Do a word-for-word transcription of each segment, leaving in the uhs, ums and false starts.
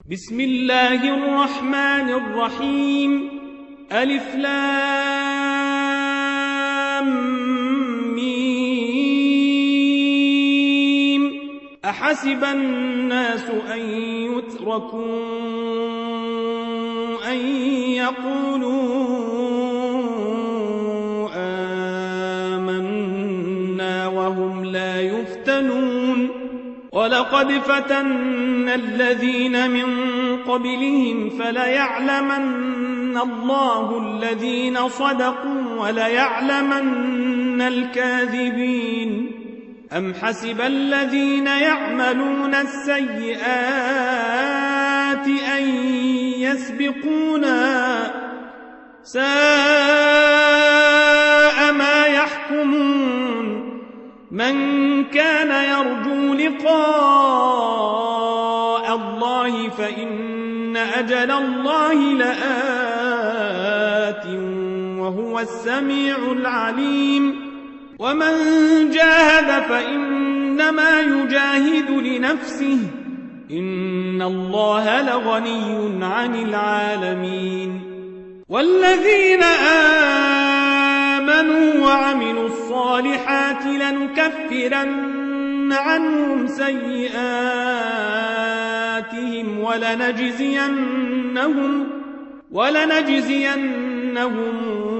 بسم الله الرحمن الرحيم ألف لام ميم أحسب الناس أن يتركوا أن يقولوا آمنا وهم لا يفتنون ولقد فتنا الذين من قبلهم فليعلمن الله الذين صدقوا وليعلمن الكاذبين أم حسب الذين يعملون السيئات أن يسبقونا ساء ما يحكمون من كان يرجو لقاء الله فإن أجل الله لآت وهو السميع العليم ومن جاهد فإنما يجاهد لنفسه إن الله لغني عن العالمين والذين آمنوا وعملوا الصالحات لنكفرن عنهم سيئاتهم ولنجزينهم ولنجزينهم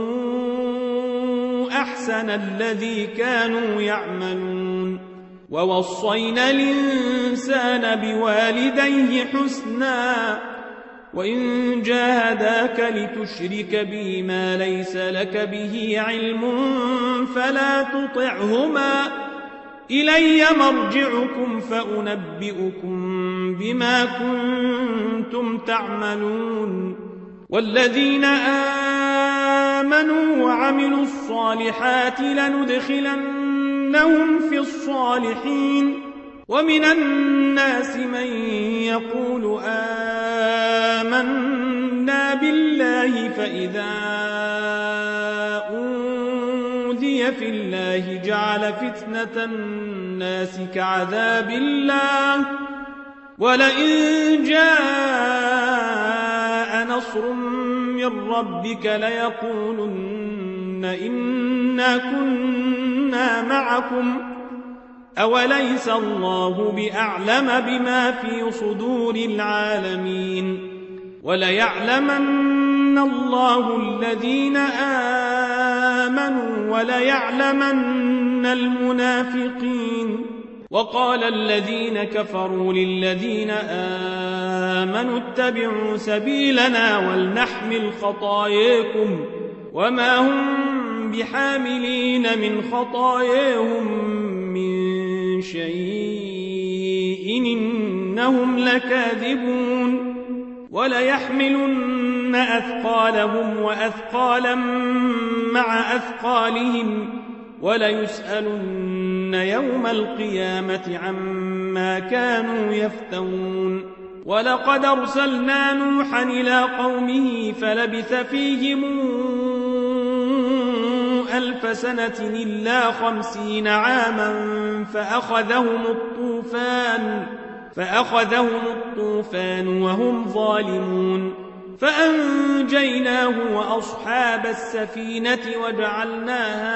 أحسن الذي كانوا يعملون ووصينا الإنسان بوالديه حسنا وإن جاهداك لتشرك بي ما ليس لك به علم فلا تطعهما إلي مرجعكم فأنبئكم بما كنتم تعملون والذين آمنوا وعملوا الصالحات لندخلنهم في الصالحين ومن الناس من يقول آمنا بالله فإذا أوذي في الله جعل فتنة الناس كعذاب الله ولئن جاء نصر من ربك ليقولن إنا كنا معكم أوليس الله بأعلم بما في صدور العالمين وليعلمن الله الذين آمنوا وليعلمن المنافقين وقال الذين كفروا للذين آمنوا اتبعوا سبيلنا ولنحمل خطاياكم وما هم بحاملين من خطاياهم من شيء إنهم لكاذبون وليحملن أثقالهم وأثقالا مع أثقالهم وليسألن يوم القيامة عما كانوا يفترون ولقد أرسلنا نوحا إلى قومه فلبث فيهم ألف سنة إلا خمسين عاما فأخذهم الطوفان فأخذهم الطوفان وهم ظالمون فأنجيناه وأصحاب السفينة وجعلناها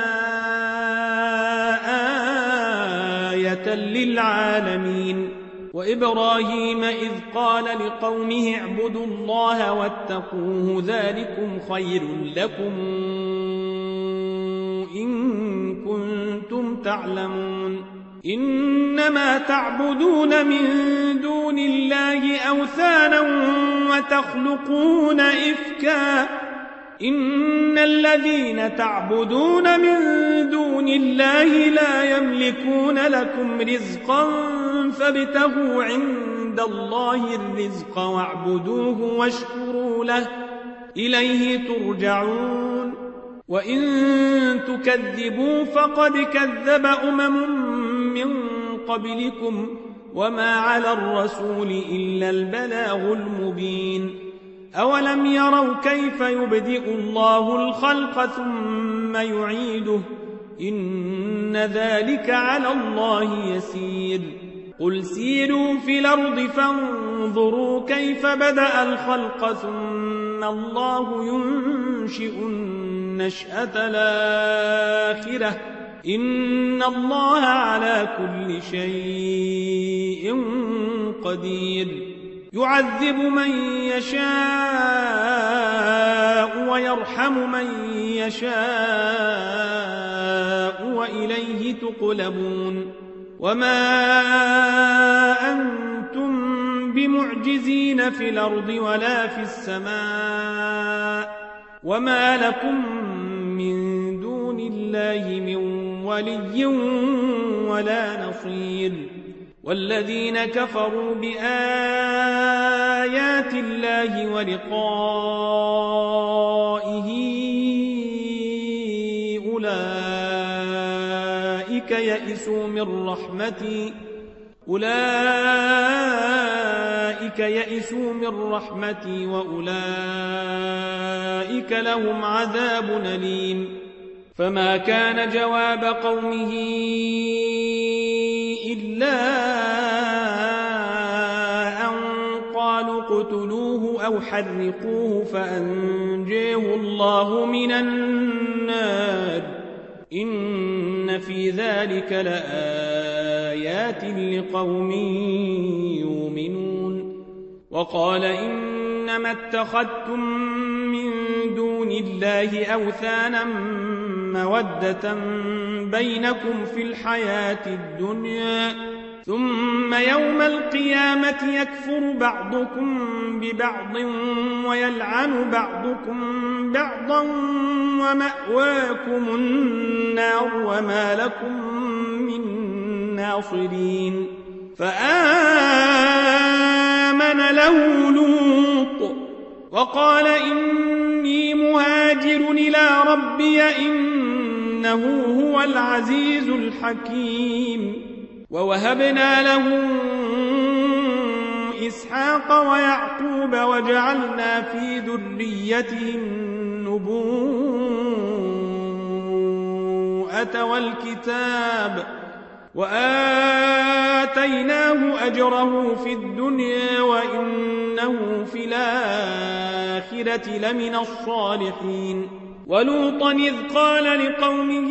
آية للعالمين وإبراهيم إذ قال لقومه اعبدوا الله واتقوه ذلكم خير لكم إن كنتم تعلمون إنما تعبدون من دون الله أوثانا وتخلقون إفكا إن الذين تعبدون من دون الله لا يملكون لكم رزقا فابتغوا عند الله الرزق واعبدوه واشكروا له إليه ترجعون وإن تكذبوا فقد كذب أمم من قبلكم وما على الرسول إلا البلاغ المبين أولم يروا كيف يبدئ الله الخلق ثم يعيده إن ذلك على الله يسير قل سيروا في الأرض فانظروا كيف بدأ الخلق ثم الله ينشئ النشأة الآخرة إن الله على كل شيء قدير يعذب من يشاء ويرحم من يشاء وإليه تقلبون وما أنتم بمعجزين في الأرض ولا في السماء وما لكم من دون الله من ولي ولا نصير والذين كفروا بآيات الله ولقائه أولئك يئسوا من رحمتي أولئك يئسوا من رحمتي وأولئك لهم عذاب أليم فما كان جواب قومه إلا أن قالوا اقتلوه أو حرقوه فأنجيه الله من النار إن في ذلك لآيات لقوم يؤمنون وقال إنما اتخذتم من دون الله أوثانا مودة بينكم في الحياة الدنيا ثم يوم القيامة يكفر بعضكم ببعض ويلعن بعضكم بعضا ومأواكم النار وما لكم من ناصرين فآمن له لوط وقال إني مهاجر إلى ربي إنه هو العزيز الحكيم ووهبنا له إسحاق ويعقوب وجعلنا في ذريته النبوءة والكتاب وآتيناه أجره في الدنيا وإنه في الآخرة لمن الصالحين ولوطا إذ قال لقومه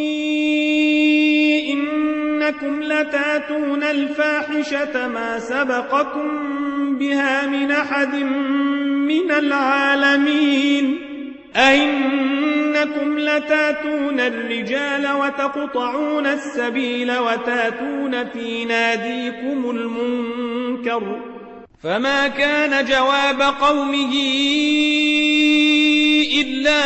إنكم لتاتون الفاحشة ما سبقكم بها من أحد من العالمين أئنكم لتاتون الرجال وتقطعون السبيل وتاتون في ناديكم المنكر فما كان جواب قومه إلا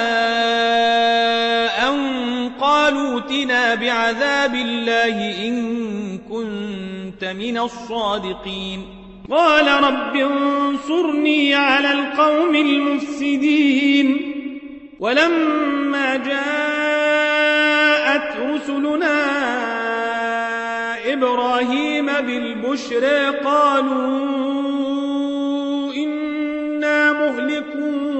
أن قالوا ائتنا بعذاب الله إن كنت من الصادقين قال رب انصرني على القوم المفسدين ولما جاءت رسلنا إبراهيم بالبشرى قالوا إنا مهلكو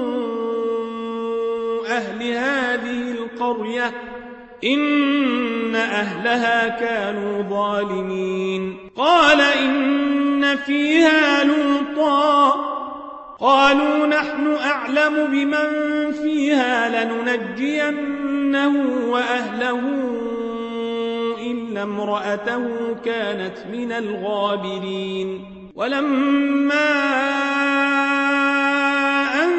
أهل هذه القرية إن أهلها كانوا ظالمين قال إن فيها لوطا قالوا نحن أعلم بمن فيها لننجينه وأهله إلا امرأته كانت من الغابرين ولما أن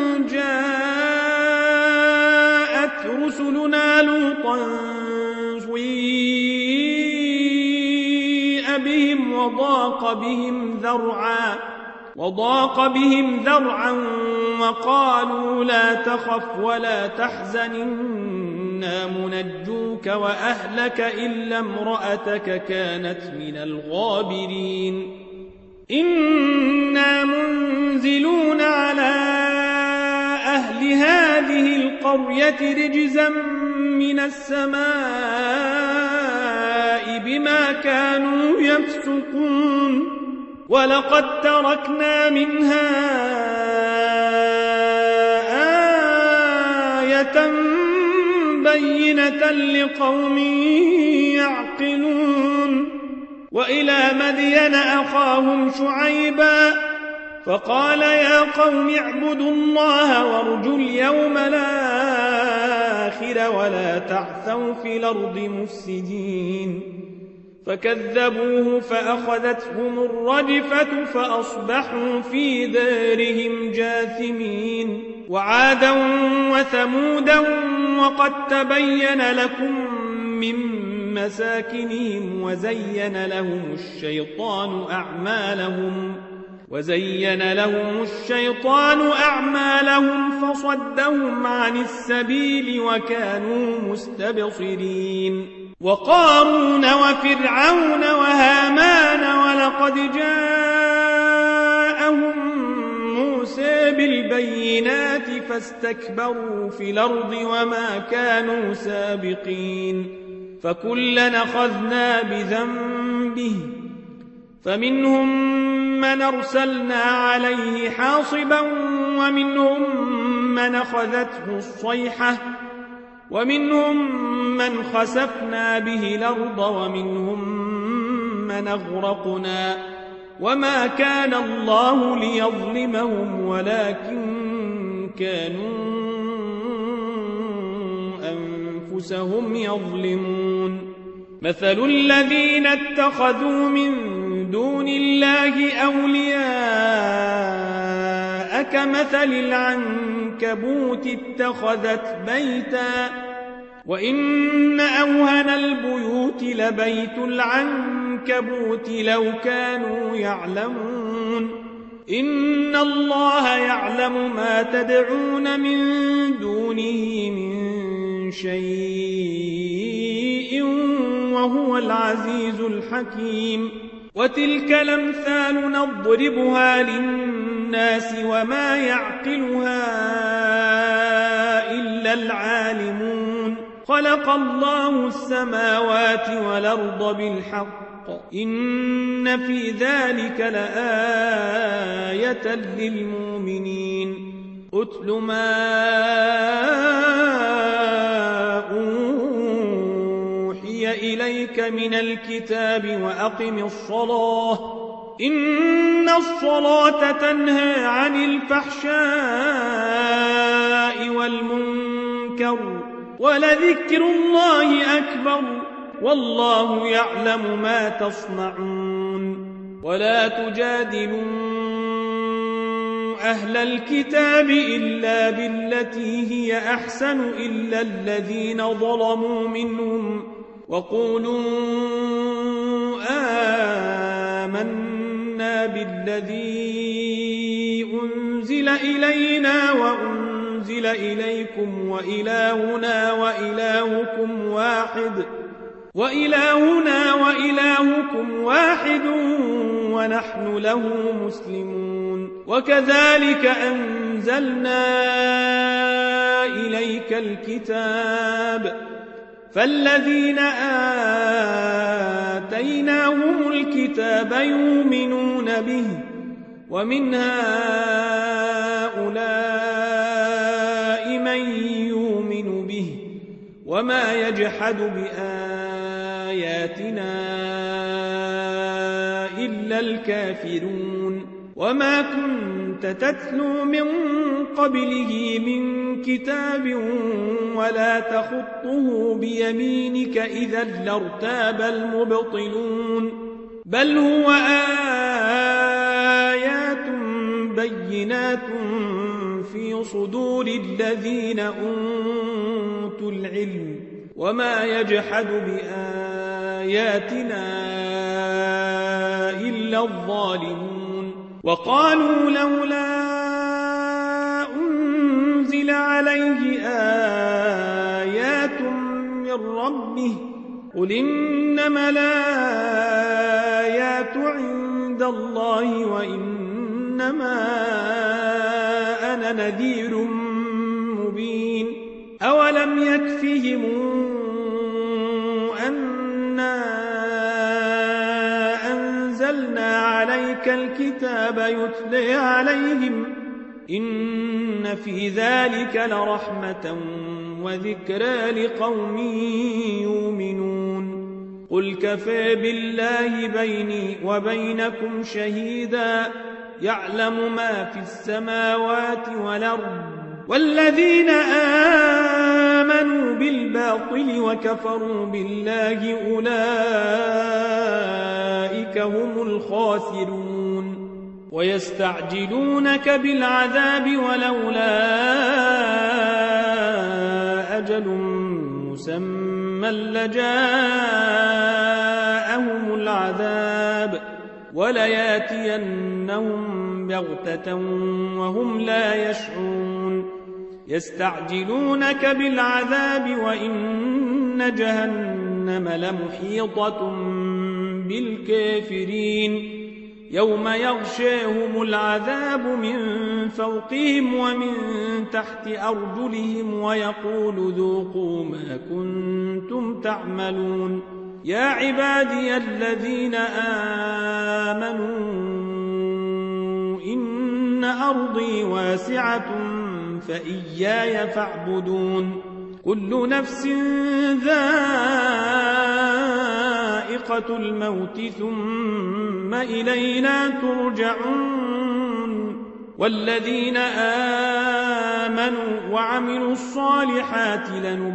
جاءت رسلنا لوطا سيء بهم وضاق بهم ذرعا وضاق بهم ذرعا وقالوا لا تخف ولا تحزن إنا منجوك وأهلك إلا امرأتك كانت من الغابرين إنا منزلون على أهل هذه القرية رجزا من السماء بما كانوا يفسقون ولقد تركنا منها آية بينة لقوم يعقلون وإلى مدين أخاهم شعيبا فقال يا قوم اعبدوا الله وارجوا اليوم الآخر ولا تعثوا في الأرض مفسدين فكذبوه فأخذتهم الرجفة فأصبحوا في دارهم جاثمين وعادا وثمودا وقد تبين لكم من مساكنهم وزين لهم الشيطان أعمالهم وزين لهم الشيطان أعمالهم فصدهم عن السبيل وكانوا مستبصرين وقارون وفرعون وهامان ولقد جاءهم موسى بالبينات فاستكبروا في الأرض وما كانوا سابقين فكلا أخذنا بذنبه فمنهم من أرسلنا عليه حاصبا ومنهم من أخذته الصيحة ومنهم من خسفنا به الأرض ومنهم من أغرقنا وما كان الله ليظلمهم ولكن كانوا أنفسهم يظلمون مثل الذين اتخذوا من دون الله أولياء كمثل العنكبوت اتخذت بيتا وإن أوهن البيوت لبيت العنكبوت لو كانوا يعلمون إن الله يعلم ما تدعون من دونه من شيء وهو العزيز الحكيم وتلك الأمثال نضربها للناس وما يعقلها إلا العالمون خلق الله السماوات والأرض بالحق إن في ذلك لآية للمؤمنين أتل ما إليك من الكتاب وأقم الصلاة إن الصلاة تنهى عن الفحشاء والمنكر ولذكر الله أكبر والله يعلم ما تصنعون ولا تجادلوا أهل الكتاب إلا بالتي هي أحسن إلا الذين ظلموا منهم وقولوا آمنا بالذي أنزل إلينا وأنزل إليكم وإلهنا وإلهكم واحد وإلهنا وإلهكم واحد ونحن له مسلمون وكذلك أنزلنا إليك الكتاب فالذين آتيناهم الكتاب يؤمنون به ومن هؤلاء من يؤمن به وما يجحد بآياتنا إلا الكافرون وما كنت تتلو من قبله من كتاب ولا تخطه بيمينك إذا لارتاب المبطلون بل هو آيات بينات في صدور الذين أوتوا العلم وما يجحد بآياتنا إلا الظالمون وقالوا لولا أنزل عليه آيات من ربه قل إنما الآيات عند الله وإنما أنا نذير مبين أولم يكفهم أنا أنزلنا عليك الكتاب يتلى عليهم إن في ذلك لرحمة وذكرى لقوم يؤمنون قل كفى بالله بيني وبينكم شهيدا يعلم ما في السماوات والأرض والذين آمنوا بالباطل وكفروا بالله أولئك هم الخاسرون ويستعجلونك بالعذاب ولولا أجل مسمى لجاءهم العذاب ولياتينهم بغتة وهم لا يشعرون يستعجلونك بالعذاب وإن جهنم لمحيطة بالكافرين يوم يغشاهم العذاب من فوقهم ومن تحت أرجلهم ويقول ذوقوا ما كنتم تعملون يا عبادي الذين آمنوا إن أرضي واسعة فإياي فاعبدون كل نفس ذائقة الموت ثم إلينا ترجعون والذين آمنوا وعملوا الصالحات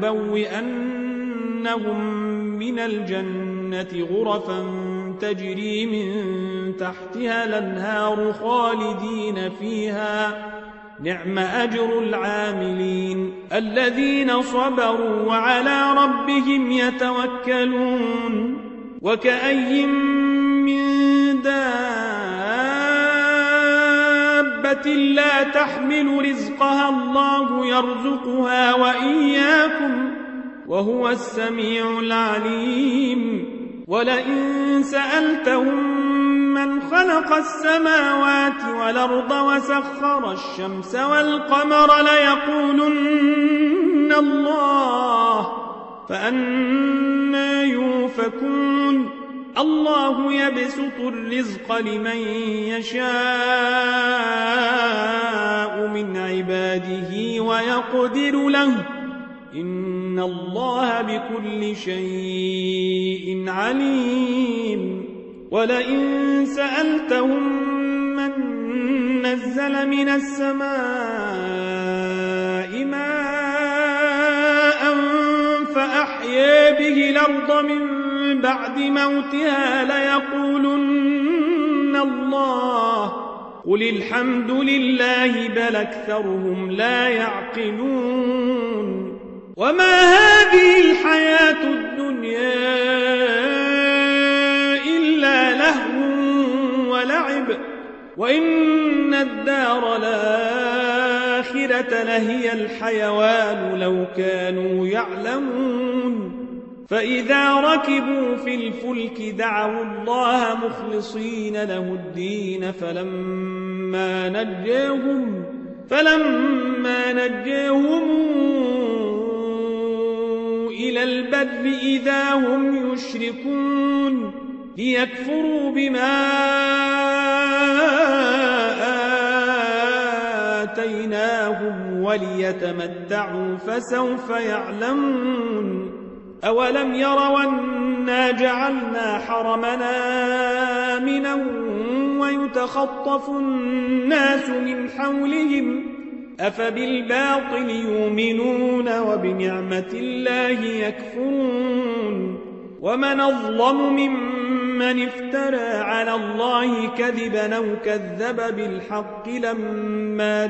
لنبوئنهم من الجنة غرفا تجري من تحتها الأنهار خالدين فيها نعم أجر العاملين الذين صبروا وعلى ربهم يتوكلون وكأي من دابة لا تحمل رزقها الله يرزقها وإياكم وهو السميع العليم ولئن سألتهم من خلق السماوات والأرض وسخر الشمس والقمر ليقولن الله فأنى يؤفكون الله يبسط الرزق لمن يشاء من عباده ويقدر له إن الله بكل شيء عليم ولئن سألتهم من نزل من السماء ماء فأحيا به الأرض من بعد موتها ليقولن الله قل الحمد لله بل أكثرهم لا يعقلون وما هذه الحياة الدنيا إلا لهو ولعب وإن الدار الآخرة لهي الحيوان لو كانوا يعلمون فإذا ركبوا في الفلك دعوا الله مخلصين له الدين فلما نجاهم فلما نجاهم إلى البر إذا هم يشركون ليكفروا بما آتيناهم وليتمتعوا فسوف يعلمون أولم يروا أنا جعلنا حرمنا آمنا ويتخطف الناس من حولهم أفبالباطل يؤمنون وبنعمة الله يكفرون ومن أظلم ممن افترى على الله كذبا أو كذب بالحق لما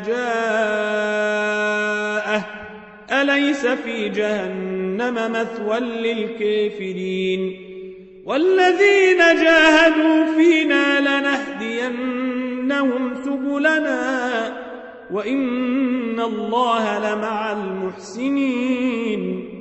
جاءه أليس في جهنم مثوى للكافرين والذين جاهدوا فينا لنهدينهم سبلنا وإن الله لمع المحسنين